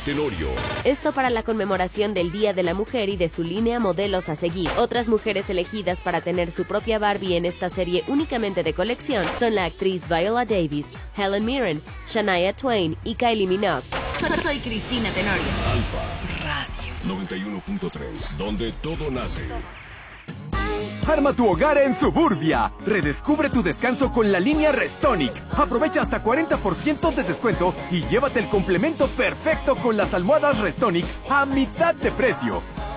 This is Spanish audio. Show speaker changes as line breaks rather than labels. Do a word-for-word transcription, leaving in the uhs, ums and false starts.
Tenorio.
Esto para la conmemoración del Día de la Mujer y de su línea modelos a seguir. Otras mujeres elegidas para tener su propia Barbie en esta serie únicamente de colección son la actriz Viola Davis, Helen Mirren, Shania Twain y Kylie Minogue.
Soy Cristina Tenorio.
Alfa
Radio
noventa y uno punto tres, donde todo nace.
Arma tu hogar en Suburbia. Redescubre tu descanso con la línea Restonic. Aprovecha hasta cuarenta por ciento de descuento y llévate el complemento perfecto con las almohadas Restonic a mitad de precio.